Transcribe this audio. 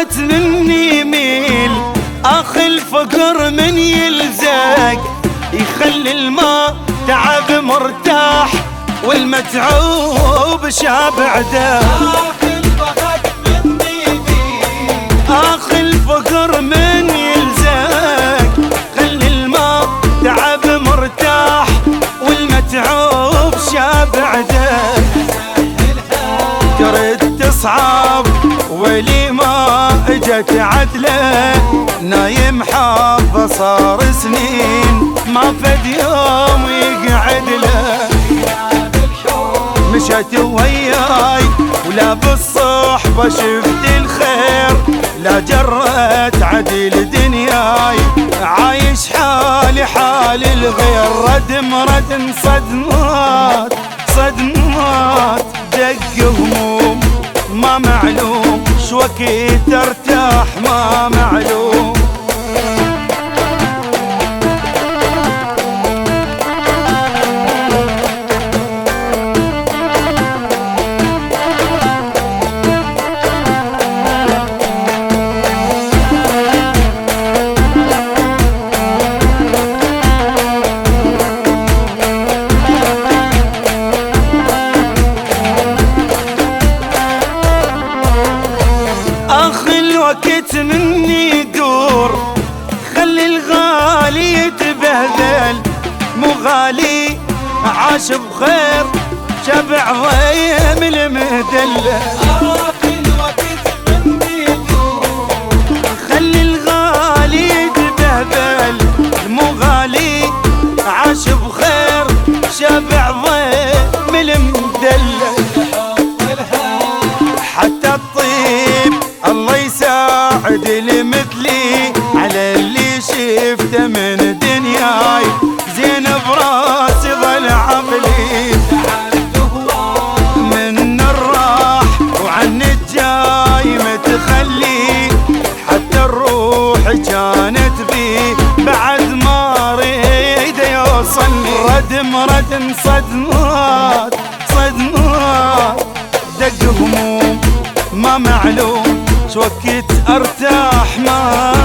وقت مني يميل، اخي الفقر من يلزق يخلي الماء تعب مرتاح والمتعوب شابع داق. اخي الفقر من يلزق خلي الماء تعب مرتاح والمتعوب شابع داق. ترد تصعب ولي ما اجت عدله، نايم حافظ صار سنين ما فد يوم يقعد له. مشت وياي ولا بالصحبة شفت الخير، لا جرت عدل دنياي عايش حالي حال الغير. ردم صدمات صدمات دق هموم ما معلوم شوقت ارتاح ما معلوم. الوقت مني يدور خلي الغالي يتبهذل، مو غالي عاش بخير شبع ضيم المهدلة. الوقت مني يدور خلي الغالي يتبهذل، مو غالي عاش بخير شبع ضيم المهدلة. حتى الطيب الله يساعد اللي مثلي على اللي شفته من دنياي، زين براسي ظل عقلي من الراح وعن الجاي متخلي. حتى الروح كانت بي بعد ما ريد يوصلني. ردم صدمات صدمات دق هموم ما معلوم شوقت ارتاح ما